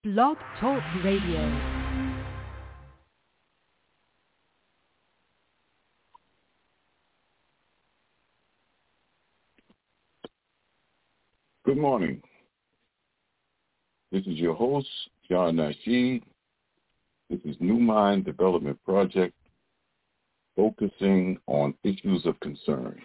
Blog Talk Radio. Good morning. This is your host, John Nasheed. This is New Mind Development Project, focusing on issues of concern.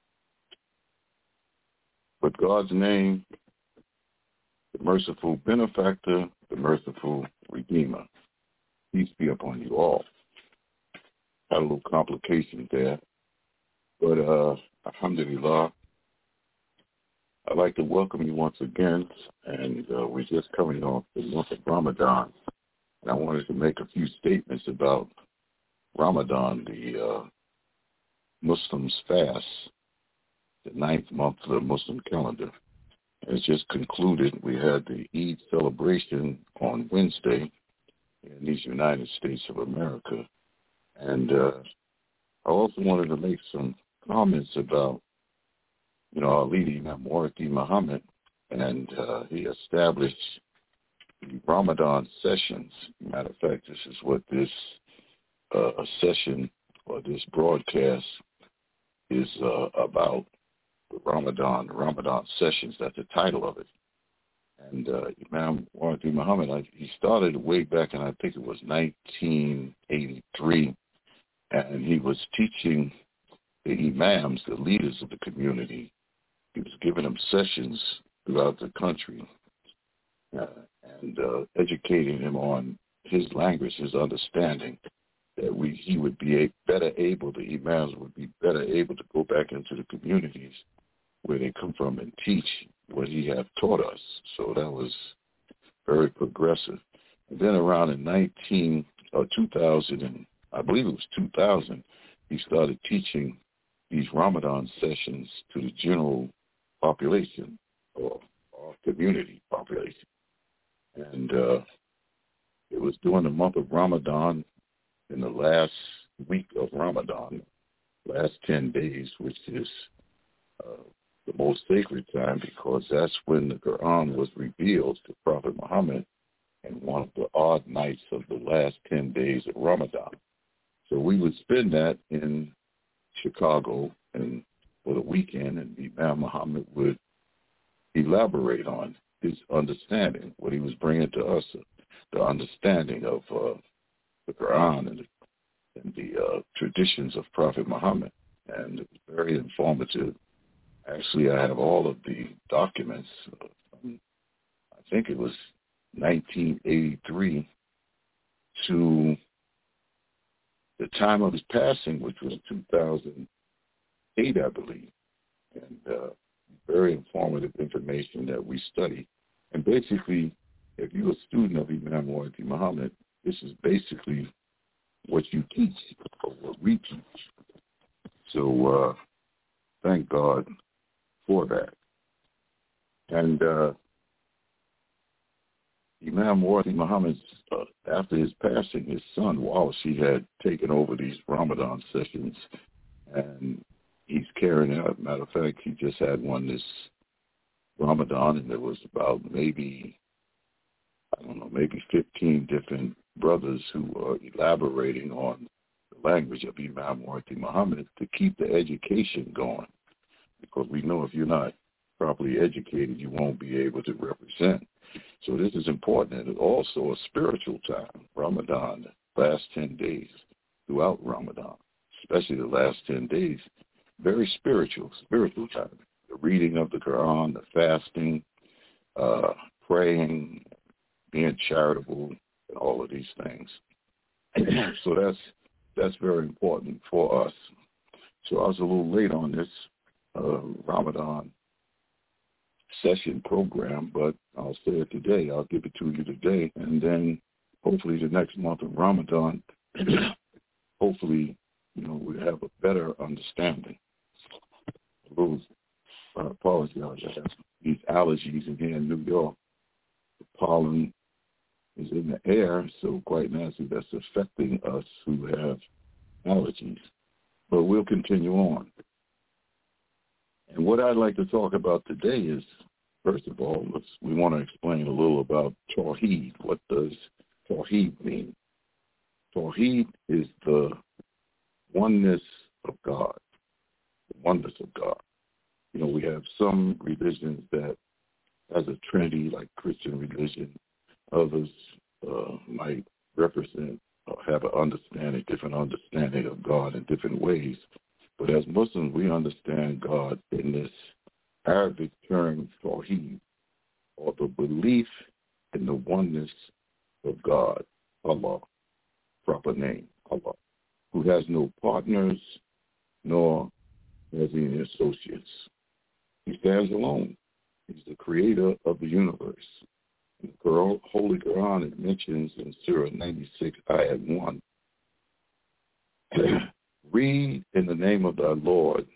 But God's name, the merciful benefactor, the merciful redeemer. Peace be upon you all. Had a little complication there, but alhamdulillah, I'd like to welcome you once again, and we're just coming off the month of Ramadan, and I wanted to make a few statements about Ramadan, the Muslims' fast, the 9th month of the Muslim calendar. It's just concluded. We had the Eid celebration on Wednesday in these United States of America, and I also wanted to make some comments about our leader, Imam Wardi Muhammad, and he established the Ramadan sessions. Matter of fact, this is what this session or this broadcast is about, the Ramadan sessions. That's the title of it. And Imam Wardi Muhammad, he started way back in, I think it was 1983, and he was teaching the imams, the leaders of the community. He was giving them sessions throughout the country and educating him on his language, his understanding, that he would be the imams would be better able to go back into the communities where they come from and teach what he had taught us. So that was very progressive. And then around in 2000, and I believe it was 2000, he started teaching these Ramadan sessions to the general population or community population. And it was during the month of Ramadan, in the last week of Ramadan, last 10 days, which is the most sacred time, because that's when the Quran was revealed to Prophet Muhammad in one of the odd nights of the last 10 days of Ramadan. So we would spend that in Chicago and for the weekend, and Imam Muhammad would elaborate on his understanding, what he was bringing to us, the understanding of the Quran and the traditions of Prophet Muhammad. And it was very informative. Actually, I have all of the documents. I think it was 1983 to the time of his passing, which was 2008, I believe. And very informative information that we study. And basically, if you're a student of Imam Wardi Muhammad, this is basically what you teach, or what we teach. So thank God for that. And Imam Wardi Muhammad, after his passing, his son Wallace, he had taken over these Ramadan sessions, and he's carrying it out. Matter of fact, he just had one this Ramadan, and there was about maybe 15 different brothers who are elaborating on the language of Imam Wardi Muhammad to keep the education going, because we know if you're not properly educated, you won't be able to represent. So this is important, and it's also a spiritual time, Ramadan, the last 10 days throughout Ramadan, especially the last 10 days, very spiritual time. The reading of the Quran, the fasting, praying, being charitable, and all of these things. So that's very important for us. So I was a little late on this Ramadan session program, but I'll say it today. I'll give it to you today, and then hopefully the next month of Ramadan, hopefully, we'll have a better understanding. I apologize. I have these allergies in here in New York. The pollen is in the air, so quite naturally that's affecting us who have allergies. But we'll continue on. And what I'd like to talk about today is first of all, we want to explain a little about Tawheed. What does Tawheed mean? Tawheed is the oneness of God, the oneness of God. You know, we have some religions that has a Trinity, like Christian religion. Others might represent or have different understanding of God in different ways. But as Muslims, we understand God in this Arabic term, Tawheed, or the belief in the oneness of God, Allah, proper name, Allah, who has no partners nor has any associates. He stands alone. He's the creator of the universe. In the Holy Quran, it mentions in Surah 96, Ayat 1, read in the name of thy Lord,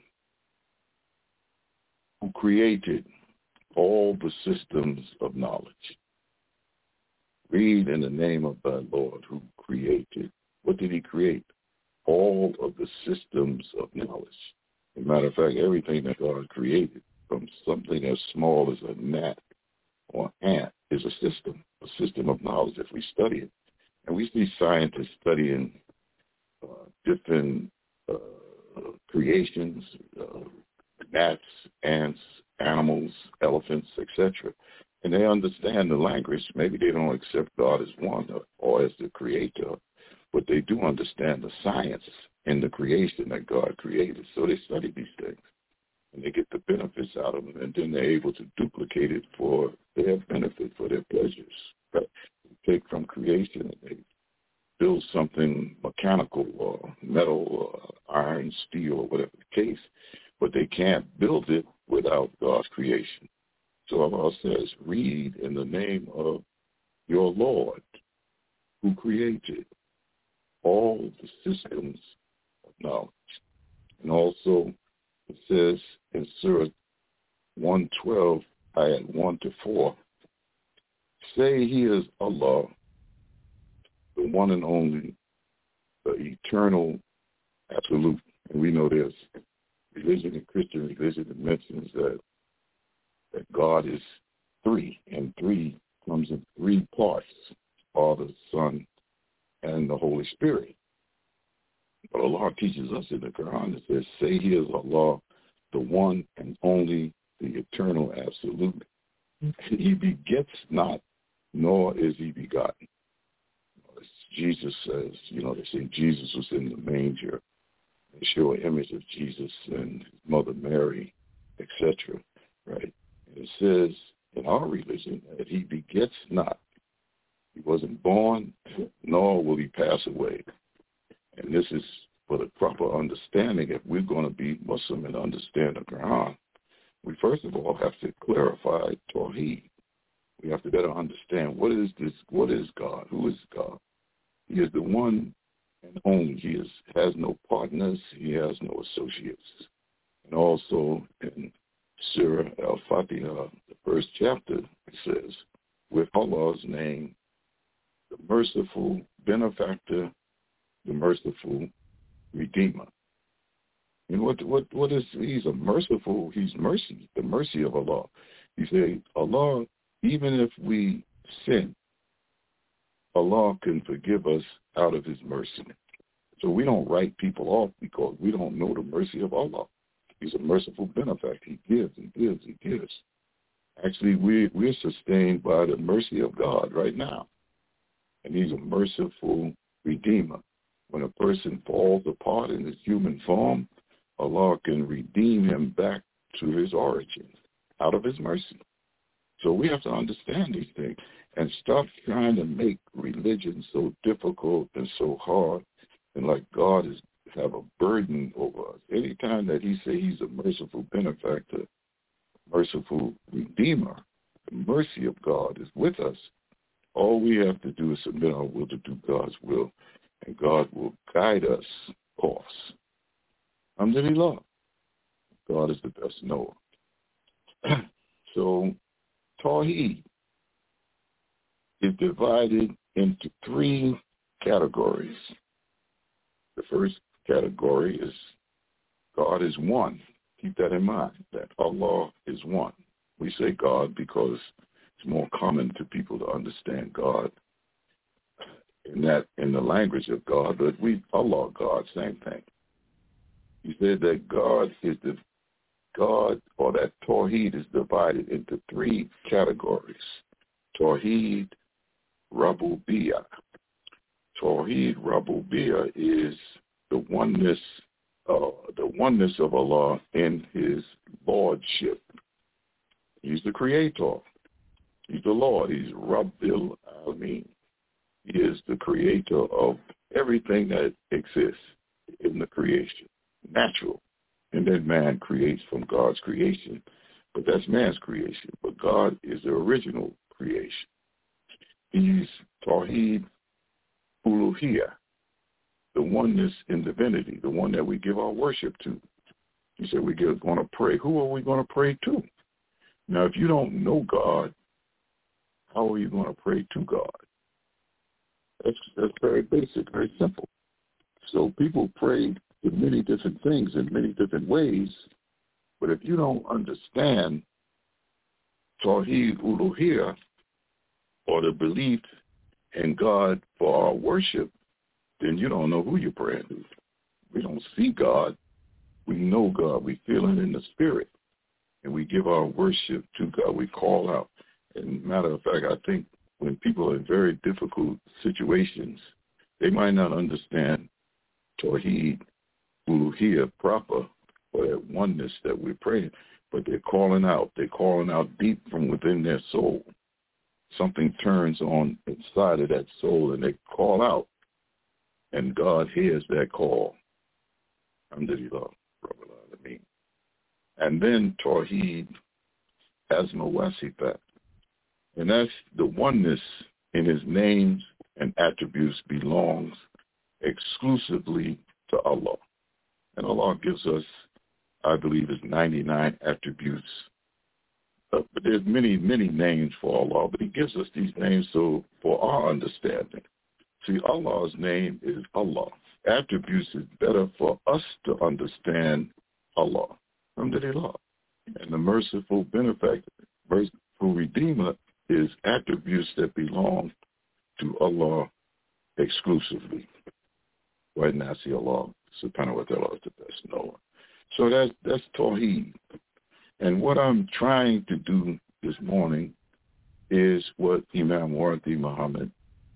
who created all the systems of knowledge. Read in the name of thy Lord, who created. What did he create? All of the systems of knowledge. As a matter of fact, everything that God created, from something as small as a gnat or ant, is a system of knowledge if we study it. And we see scientists studying different creations, gnats, ants, animals, elephants, etc. And they understand the language. Maybe they don't accept God as one or as the creator, but they do understand the science in the creation that God created. So they study these things, and they get the benefits out of them, and then they're able to duplicate it for their benefit, for their pleasures. Right? They take from creation and they build something mechanical or metal or iron, steel, or whatever the case, but they can't build it without God's creation. So Allah says, read in the name of your Lord, who created all the systems of knowledge. And also it says in Surah 112, ayat 1-4, say he is Allah, the one and only, the eternal absolute. And we know there's religion and Christian religion that mentions that God is three, and three comes in three parts, Father, Son, and the Holy Spirit. But Allah teaches us in the Quran, it says, say he is Allah, the one and only, the eternal absolute. He begets not, nor is he begotten. As Jesus says, they say Jesus was in the manger. They show an image of Jesus and his mother Mary, etc. Right? And it says in our religion that he begets not. He wasn't born, nor will he pass away. And this is for the proper understanding. If we're going to be Muslim and understand the Quran, we first of all have to clarify Tawheed. We have to better understand what is this, what is God, who is God. He is the one and only. He has no partners, he has no associates. And also in Surah Al-Fatiha, the first chapter, it says, with Allah's name, the merciful benefactor, the merciful redeemer. And what is, he's mercy, the mercy of Allah. He said, Allah, even if we sin, Allah can forgive us out of his mercy. So we don't write people off because we don't know the mercy of Allah. He's a merciful benefactor. He gives, he gives, he gives. Actually, we're sustained by the mercy of God right now. And he's a merciful redeemer. When a person falls apart in his human form, Allah can redeem him back to his origin out of his mercy. So we have to understand these things and stop trying to make religion so difficult and so hard, and like God have a burden over us. Anytime that he says he's a merciful benefactor, merciful redeemer, the mercy of God is with us. All we have to do is submit our will to do God's will, and God will guide us course. Alhamdulillah. God is the best knower. So Tawheed is divided into three categories. The first category is God is one. Keep that in mind, that Allah is one. We say God because it's more common to people to understand God in the language of God, but Allah, God, same thing. He said that God is the God, or that Tawheed is divided into three categories. Tawheed Rububiyyah. Tawheed Rububiyyah is the oneness of Allah in His lordship. He's the creator. He's the Lord. He's Rabbil Alameen. He is the creator of everything that exists in the creation, natural. And then man creates from God's creation, but that's man's creation. But God is the original creation. He's Tawheed Uluhiyah, the oneness in divinity, the one that we give our worship to. He said we're going to pray. Who are we going to pray to? Now, if you don't know God, how are you going to pray to God? That's very basic, very simple. So people pray to many different things in many different ways, but if you don't understand Tawheed Uluhiyah, or the belief in God for our worship, then you don't know who you're praying to. We don't see God. We know God. We feel it in the spirit. And we give our worship to God. We call out. And matter of fact, I think when people are in very difficult situations, they might not understand Tawheed Uluhiyah proper, or that oneness that we're praying, but they're calling out. They're calling out deep from within their soul. Something turns on inside of that soul, and they call out, and God hears that call. Alhamdulillah, Rabbil Alameen. And then Tawheed Asma Wasifat, and that's the oneness in His names and attributes belongs exclusively to Allah. And Allah gives us, I believe, His 99 attributes. But there's many, many names for Allah, but He gives us these names so for our understanding. See, Allah's name is Allah. Attributes is better for us to understand Allah. Alhamdulillah. And the merciful benefactor, merciful redeemer, is attributes that belong to Allah exclusively. Right now, see, Allah subhanahu wa ta'ala is the best knower. So that's Tawheed. And what I'm trying to do this morning is what Imam Wardi Muhammad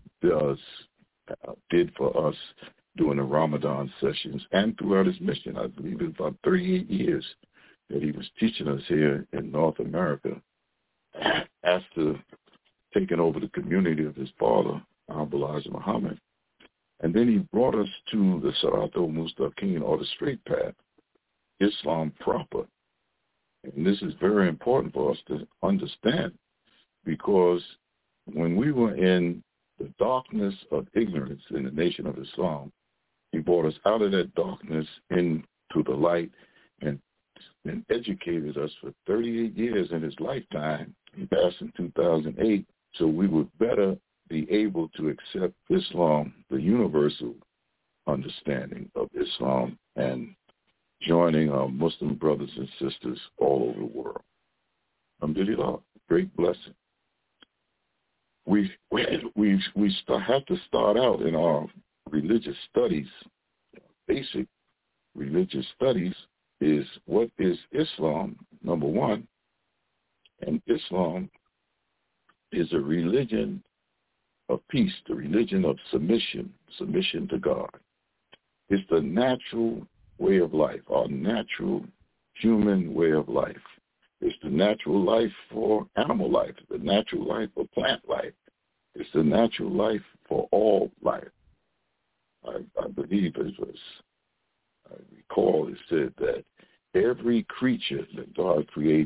did for us during the Ramadan sessions and throughout his mission. I believe it's about 38 years that he was teaching us here in North America after taking over the community of his father, Elijah Muhammad. And then he brought us to the Siratul Mustaqim, or the straight path, Islam proper. And this is very important for us to understand, because when we were in the darkness of ignorance in the nation of Islam, he brought us out of that darkness into the light and educated us for 38 years in his lifetime. He passed in 2008, so we would better be able to accept Islam, the universal understanding of Islam, and joining our Muslim brothers and sisters all over the world. Alhamdulillah, great blessing. We have to start out in our religious studies. Basic religious studies is what is Islam, number one. And Islam is a religion of peace, the religion of submission to God. It's the natural way of life, our natural human way of life. It's the natural life for animal life, the natural life for plant life. It's the natural life for all life. I believe it was, I recall it said that every creature that God created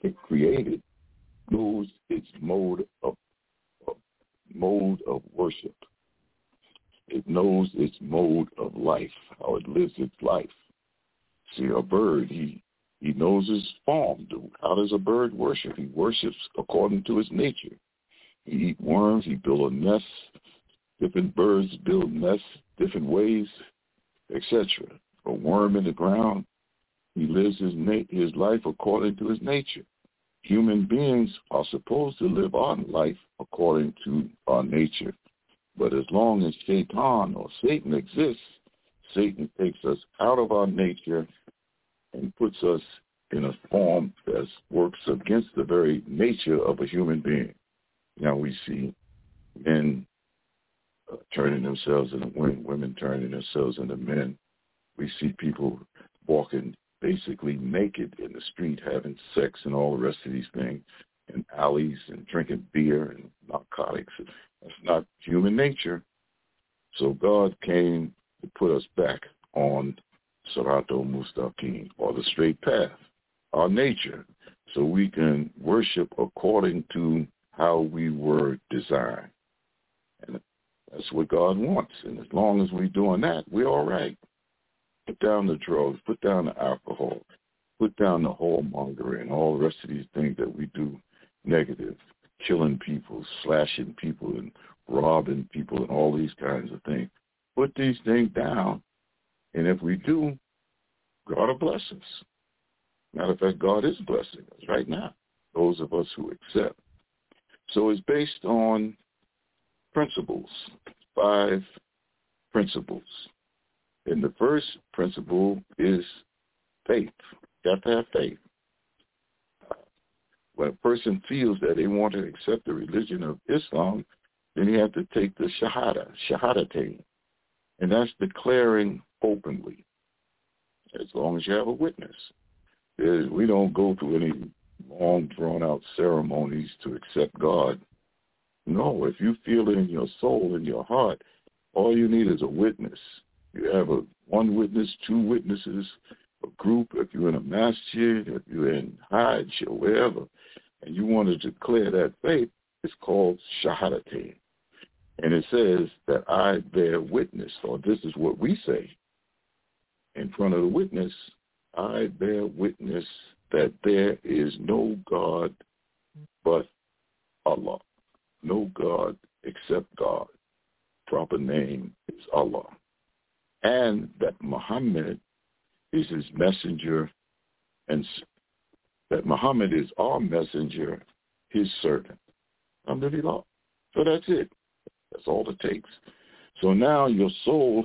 knows its mode of worship. It knows its mode of life, how it lives its life. See, a bird, he knows his form. How does a bird worship? He worships according to his nature. He eats worms, he builds a nest. Different birds build nests different ways, etc. A worm in the ground, he lives his life according to his nature. human beings are supposed to live our life according to our nature. But as long as Shaitan or Satan exists, Satan takes us out of our nature and puts us in a form that works against the very nature of a human being. Now we see men turning themselves into women turning themselves into men. We see people walking basically naked in the street, having sex and all the rest of these things, in alleys and drinking beer and narcotics. That's not human nature. So God came to put us back on Sirato Mustaqim, or the straight path, our nature, so we can worship according to how we were designed. And that's what God wants. And as long as we're doing that, we're all right. Put down the drugs, put down the alcohol, put down the whoremongering and all the rest of these things that we do negative, killing people, slashing people, and robbing people, and all these kinds of things. Put these things down, and if we do, God will bless us. Matter of fact, God is blessing us right now, those of us who accept. So it's based on principles, 5 principles. And the first principle is faith. You have to have faith. When a person feels that they want to accept the religion of Islam, then you have to take the shahadatain. And that's declaring openly, as long as you have a witness. We don't go through any long, drawn-out ceremonies to accept God. No, if you feel it in your soul, in your heart, all you need is a witness. You have one witness, 2 witnesses, a group, if you're in a masjid, if you're in Hajj or wherever, and you want to declare that faith, it's called shahadatain. And it says that I bear witness, or this is what we say in front of the witness, I bear witness that there is no God but Allah. No God except God. Proper name is Allah. And that Muhammad is his messenger, and that Muhammad is our messenger, his servant. Alhamdulillah. So that's it. That's all it takes. So now your soul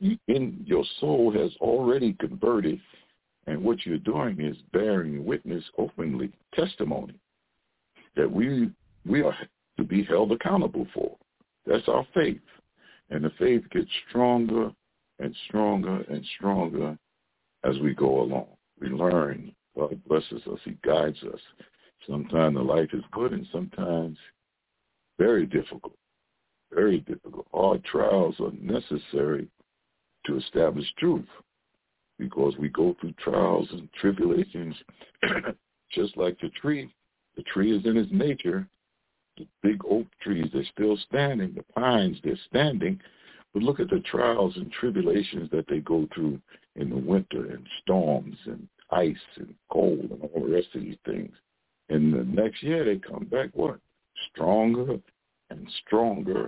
has already converted, and what you're doing is bearing witness openly, testimony that we are to be held accountable for. That's our faith. And the faith gets stronger and stronger and stronger as we go along. We learn. God blesses us. He guides us. Sometimes the life is good and sometimes very difficult. Very difficult. Hard trials are necessary to establish truth because we go through trials and tribulations just like the tree. The tree is in its nature. The big oak trees, they're still standing. The pines, they're standing. But look at the trials and tribulations that they go through in the winter, and storms and ice and cold and all the rest of these things. And the next year they come back what? Stronger and stronger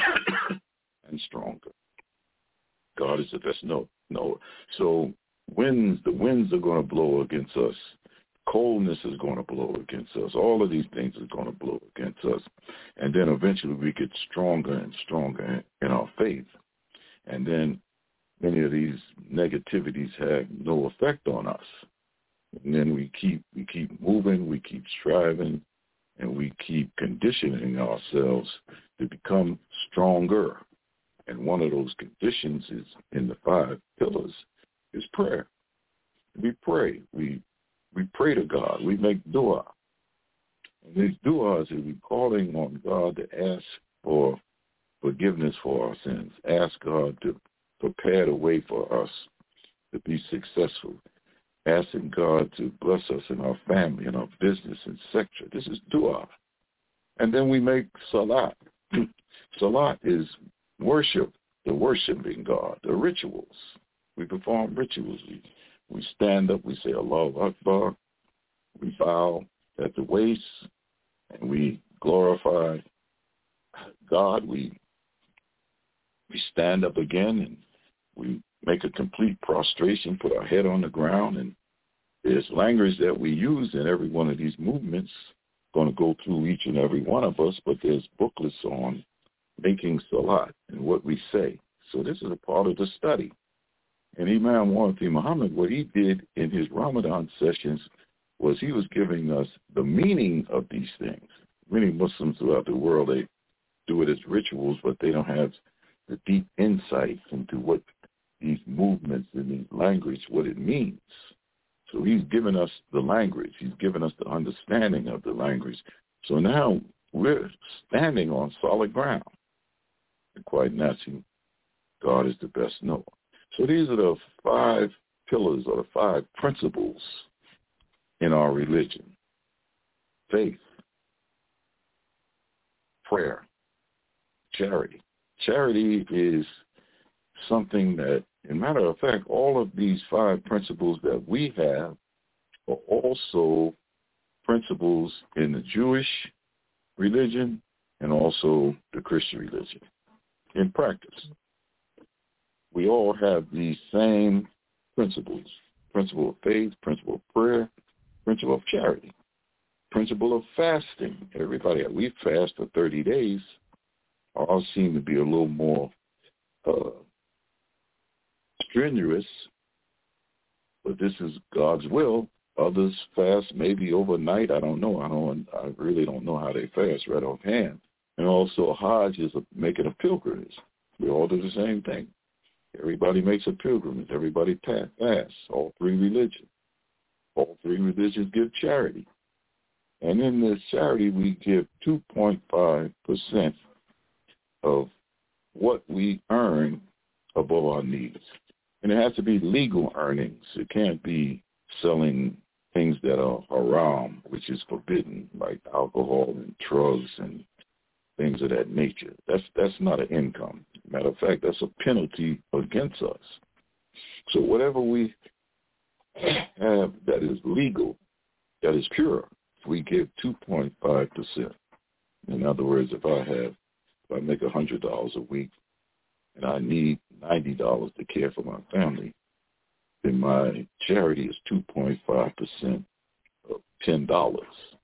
and stronger. God is the best. No. So the winds are going to blow against us. Coldness is going to blow against us. All of these things are going to blow against us. And then eventually we get stronger and stronger in our faith. And then many of these negativities have no effect on us. And then we keep moving, we keep striving, and we keep conditioning ourselves to become stronger. And one of those conditions is in the 5 pillars is prayer. We pray. We pray to God. We make dua. And these duas is we calling on God to ask for forgiveness for our sins. Ask God to prepare the way for us to be successful. Asking God to bless us in our family, in our business, etc. This is dua. And then we make salat. Salat is worship, the worshiping God, the rituals. We perform rituals. We stand up, we say Allahu Akbar, we bow at the waist, and we glorify God. We stand up again, and we make a complete prostration, put our head on the ground, and There's language that we use in every one of these movements, going to go through each and every one of us, but there's booklets on making salat and what we say. So this is a part of the study. And Imam Warthi Muhammad, what he did in his Ramadan sessions was he was giving us the meaning of these things. Many Muslims throughout the world, they do it as rituals, but they don't have the deep insight into what these movements and these language, what it means. So he's given us the language. He's given us the understanding of the language. So now we're standing on solid ground. And quite naturally, God is the best knower. So these are the 5 pillars or the 5 principles in our religion: faith, prayer, charity. Charity is something that, as a matter of fact, all of these 5 principles that we have are also principles in the Jewish religion and also the Christian religion. In practice, we all have these same principles: principle of faith, principle of prayer, principle of charity, principle of fasting. Everybody, we fast for 30 days. Ours seem to be a little more strenuous, but this is God's will. Others fast maybe overnight. I don't know. I really don't know how they fast right offhand. And also Hajj is making a pilgrimage. We all do the same thing. Everybody makes a pilgrimage. Everybody fasts. All 3 religions. All 3 religions give charity. And in this charity, we give 2.5% of what we earn above our needs. And it has to be legal earnings. It can't be selling things that are haram, which is forbidden, like alcohol and drugs and things of that nature. That's not an income. Matter of fact, that's a penalty against us. So whatever we have that is legal, that is pure, we give 2.5%. In other words, if I make $100 a week and I need $90 to care for my family, then my charity is 2.5% of $10,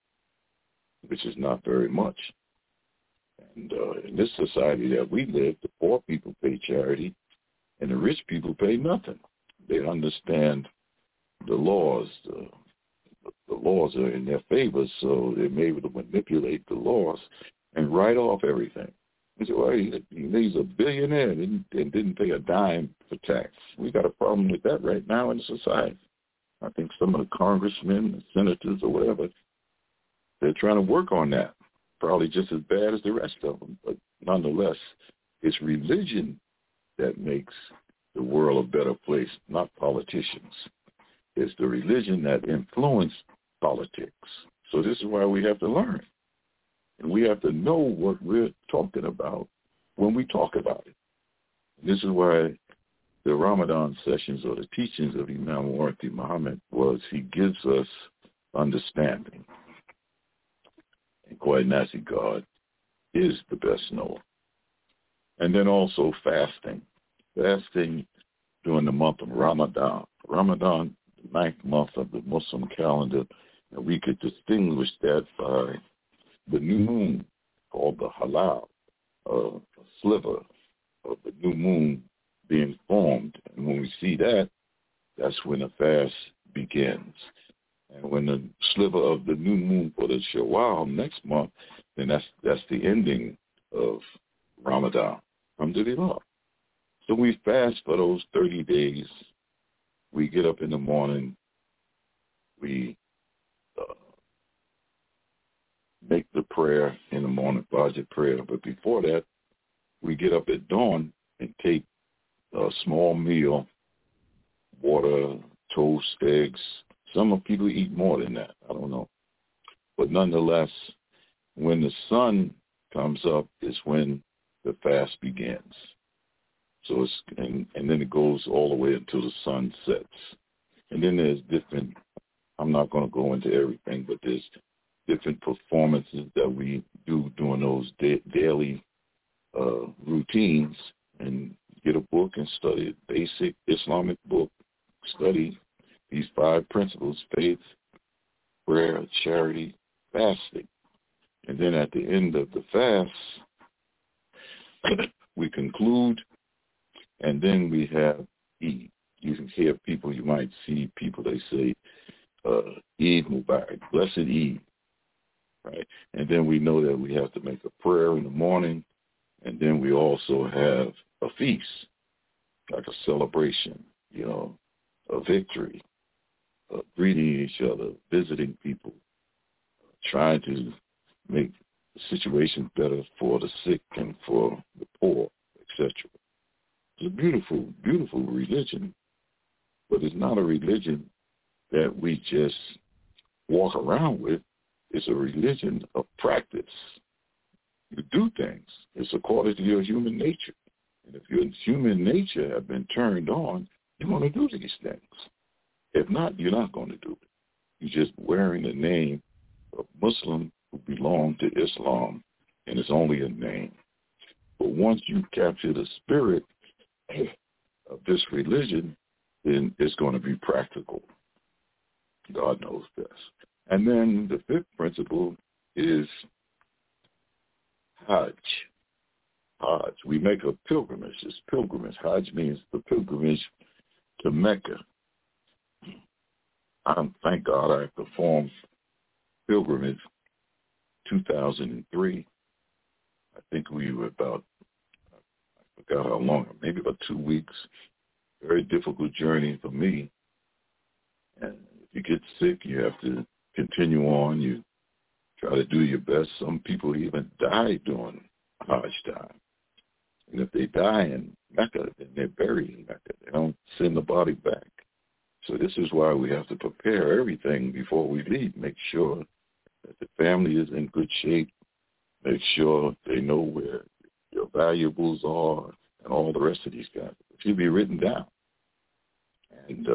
which is not very much. And in this society that we live, the poor people pay charity and the rich people pay nothing. They understand the laws. The laws are in their favor, so they're able to manipulate the laws and write off everything. They say, well, he's a billionaire and didn't pay a dime for tax. We got a problem with that right now in society. I think some of the congressmen, the senators or whatever, they're trying to work on that. Probably just as bad as the rest of them. But nonetheless, it's religion that makes the world a better place, not politicians. It's the religion that influences politics. So this is why we have to learn. And we have to know what we're talking about when we talk about it. And this is why the Ramadan sessions or the teachings of Imam Warthi Muhammad was he gives us understanding. And quite naturally, God is the best knower. And then also fasting. Fasting during the month of Ramadan. Ramadan, the 9th month of the Muslim calendar, and we could distinguish that by the new moon called the halal, a sliver of the new moon being formed. And when we see that, that's when the fast begins. And when the sliver of the new moon for the Shawwal next month, then that's the ending of Ramadan. Alhamdulillah. So we fast for those 30 days. We get up in the morning. We make the prayer in the morning, Fajr prayer. But before that, we get up at dawn and take a small meal, water, toast, eggs. Some people eat more than that. I don't know. But nonetheless, when the sun comes up is when the fast begins. So it's, and then it goes all the way until the sun sets. And then there's different, I'm not going to go into everything, but there's different performances that we do during those daily routines, and get a book and study a basic Islamic book, study these 5 principles: faith, prayer, charity, fasting. And then at the end of the fast, we conclude, and then we have Eid. You can hear people, you might see people, they say, Eid Mubarak, blessed Eid, right? And then we know that we have to make a prayer in the morning, and then we also have a feast, like a celebration, a victory, greeting each other, visiting people, trying to make the situation better for the sick and for the poor, etc. It's a beautiful, beautiful religion, but it's not a religion that we just walk around with. It's a religion of practice. You do things. It's according to your human nature. And if your human nature have been turned on, you're going to do these things. If not, you're not going to do it. You're just wearing the name of Muslim who belong to Islam, and it's only a name. But once you capture the spirit of this religion, then it's going to be practical. God knows best. And then the 5th principle is Hajj. Hajj. We make a pilgrimage. It's pilgrimage. Hajj means the pilgrimage to Mecca. Thank God I performed pilgrimage 2003. I think we were about, I forgot how long, maybe about 2 weeks. Very difficult journey for me. And if you get sick, you have to continue on. You try to do your best. Some people even die during Hajj time. And if they die in Mecca, then they're buried in Mecca. They don't send the body back. So this is why we have to prepare everything before we leave. Make sure that the family is in good shape. Make sure they know where your valuables are and all the rest of these guys. It should be written down. And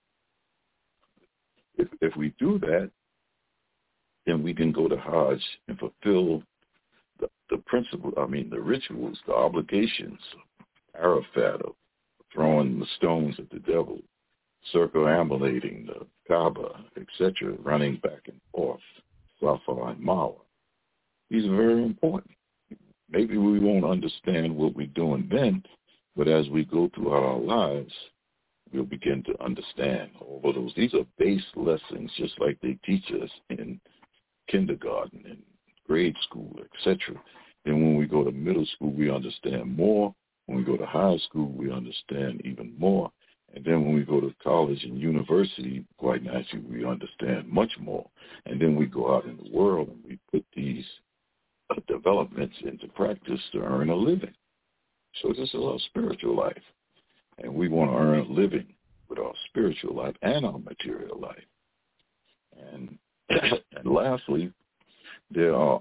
if we do that, then we can go to Hajj and fulfill the principle, the rituals, the obligations, Arafat, of throwing the stones at the devil, circumambulating the Kaaba, etc., running back and forth, Safa and Marwa. These are very important. Maybe we won't understand what we're doing then, but as we go throughout our lives, we'll begin to understand all of those. These are base lessons, just like they teach us in kindergarten and grade school, etc. And when we go to middle school, we understand more. When we go to high school, we understand even more. And then when we go to college and university, quite naturally, we understand much more. And then we go out in the world and we put these developments into practice to earn a living. So this is our spiritual life. And we want to earn a living with our spiritual life and our material life. And lastly, there are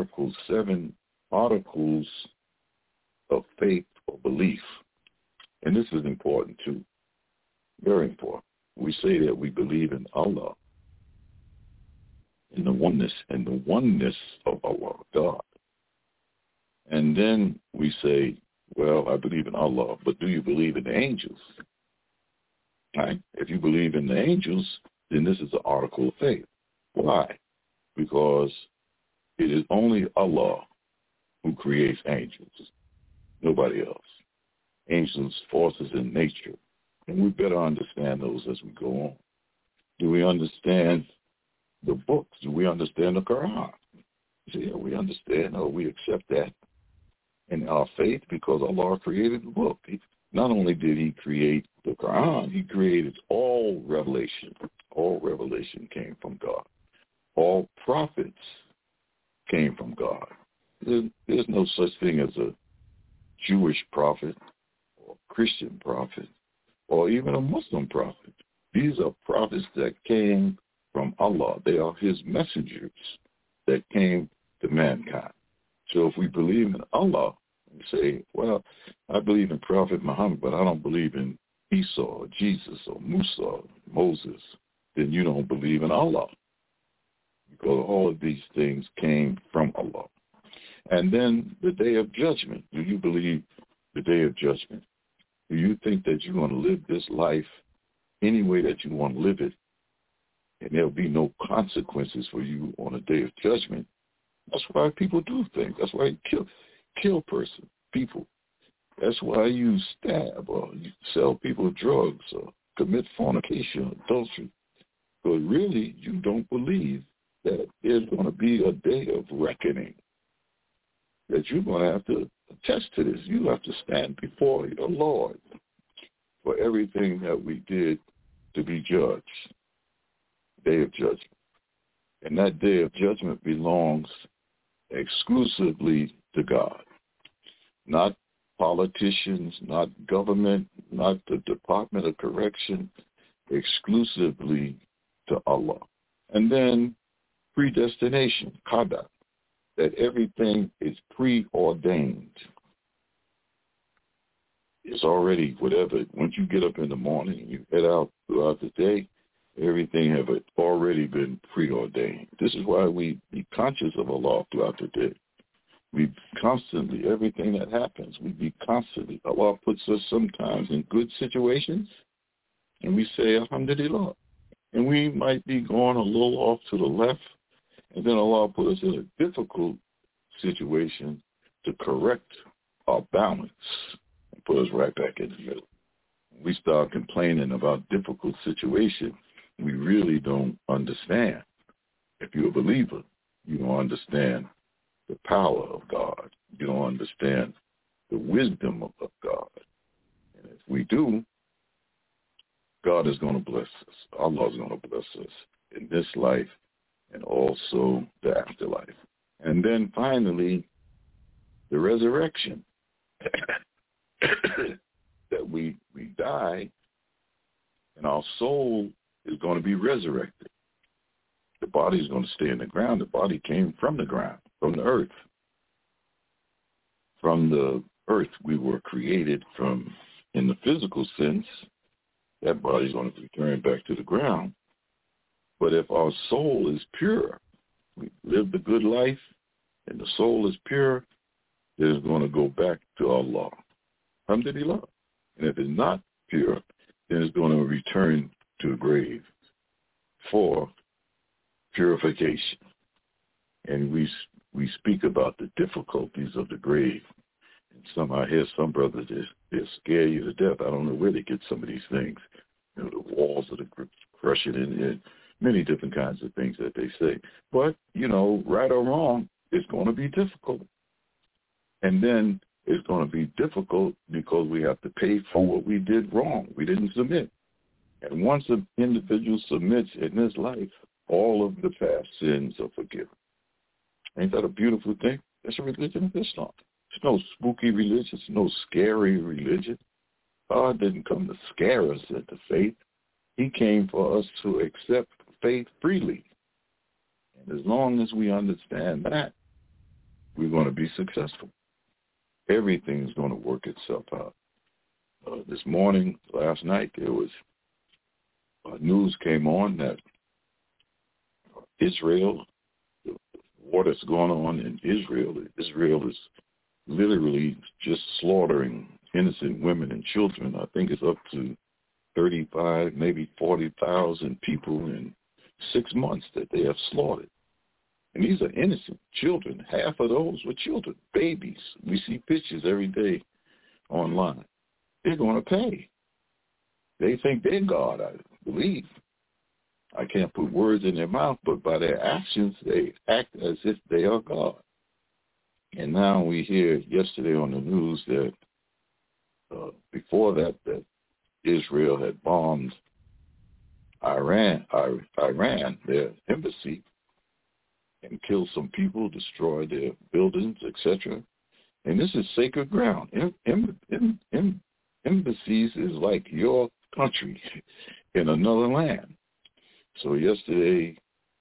7 articles of faith or belief. And this is important too. Very important. We say that we believe in Allah, in the oneness of Allah, God. And then we say, well, I believe in Allah, but do you believe in the angels? Right? If you believe in the angels, then this is an article of faith. Why? Because it is only Allah who creates angels, nobody else. Angels, forces in nature. And we better understand those as we go on. Do we understand the books? Do we understand the Quran? You say, yeah, we understand, or we accept that in our faith because Allah created the book. Not only did he create the Quran, he created all revelation. All revelation came from God. All prophets came from God. There's no such thing as a Jewish prophet or Christian prophet or even a Muslim prophet. These are prophets that came from Allah. They are his messengers that came to mankind. So if we believe in Allah and say, well, I believe in Prophet Muhammad, but I don't believe in Esau or Jesus or Musa or Moses, then you don't believe in Allah. Because all of these things came from Allah. And then the day of judgment. Do you believe the day of judgment? Do you think that you're going to live this life any way that you want to live it, and there'll be no consequences for you on a day of judgment. That's why people do things. That's why you kill people. That's why you stab or you sell people drugs or commit fornication, adultery. But really, you don't believe that there's going to be a day of reckoning, that you're going to have to attest to this. You have to stand before your Lord for everything that we did to be judged, day of judgment. And that day of judgment belongs exclusively to God, not politicians, not government, not the Department of Correction, exclusively to Allah. And then predestination, qada, that everything is preordained. It's already whatever. Once you get up in the morning and you head out throughout the day, everything have already been preordained. This is why we be conscious of Allah throughout the day. We constantly, everything that happens, we be constantly. Allah puts us sometimes in good situations, and we say, Alhamdulillah. And we might be going a little off to the left, and then Allah put us in a difficult situation to correct our balance and put us right back in the middle. We start complaining about difficult situations we really don't understand. If you're a believer, you don't understand the power of God. You don't understand the wisdom of God. And if we do, God is going to bless us. Allah is going to bless us in this life and also the afterlife. And then finally, the resurrection. That we die and our soul is going to be resurrected. The body is going to stay in the ground. The body came from the ground, from the earth. From the earth we were created from, in the physical sense, that body is going to return back to the ground. But if our soul is pure, we lived a good life, and the soul is pure, it's going to go back to Allah. Alhamdulillah. And if it's not pure, then it's going to return to the grave for purification. And we speak about the difficulties of the grave. And I hear some brothers, they scare you to death. I don't know where they get some of these things. You know, the walls of the crushing and many different kinds of things that they say. But, you know, right or wrong, it's going to be difficult. And then it's going to be difficult because we have to pay for what we did wrong. We didn't submit. And once an individual submits in this life, all of the past sins are forgiven. Ain't that a beautiful thing? That's a religion of Islam. It's no spooky religion. It's no scary religion. God didn't come to scare us into faith. He came for us to accept faith freely. And as long as we understand that, we're going to be successful. Everything is going to work itself out. This morning, last night, there was news came on that Israel, the war that's going on in Israel is literally just slaughtering innocent women and children. I think it's up to 35, maybe 40,000 people in 6 months that they have slaughtered. And these are innocent children. Half of those were children, babies. We see pictures every day online. They're going to pay. They think they're God, I believe. I can't put words in their mouth, but by their actions, they act as if they are God. And now we hear yesterday on the news that before that Israel had bombed Iran, their embassy, and killed some people, destroyed their buildings, etc. And this is sacred ground. Embassies is like your country in another land. So yesterday,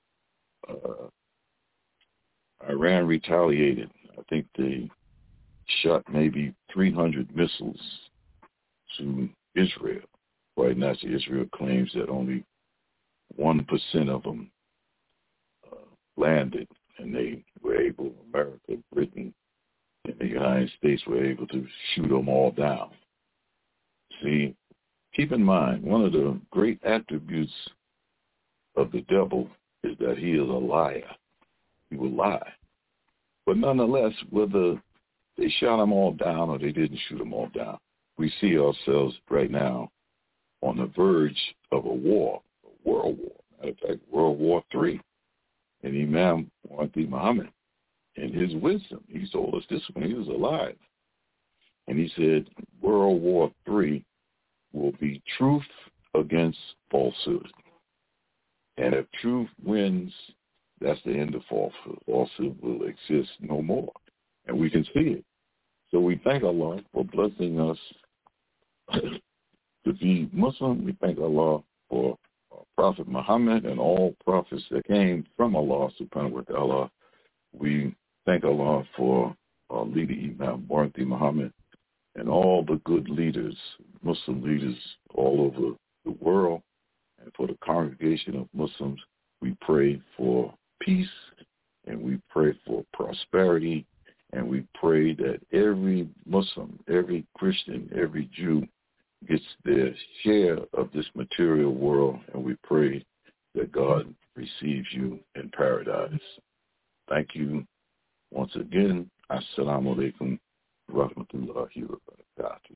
Iran retaliated. I think they shot maybe 300 missiles to Israel. Right now, Israel claims that only 1% of them landed, and they were able, America, Britain, and the United States were able to shoot them all down. See, Keep in mind, one of the great attributes of the devil is that he is a liar. He will lie. But nonetheless, whether they shot them all down or they didn't shoot them all down, we see ourselves right now on the verge of a war, a world war. Matter of fact, World War III. And Imam Mahdi Muhammad, in his wisdom, he told us this when he was alive. And he said, World War III will be truth against falsehood. And if truth wins, that's the end of falsehood. Falsehood will exist no more. And we can see it. So we thank Allah for blessing us to be Muslim. We thank Allah for Prophet Muhammad and all prophets that came from Allah subhanahu wa ta'ala. We thank Allah for our leader Imam Mahdi Muhammad and all the good leaders, Muslim leaders all over the world. And for the congregation of Muslims, we pray for peace and we pray for prosperity, and we pray that every Muslim, every Christian, every Jew gets their share of this material world, and we pray that God receives you in paradise. Thank you once again. Assalamu alaikum wa rahmatullahi wa barakatuh.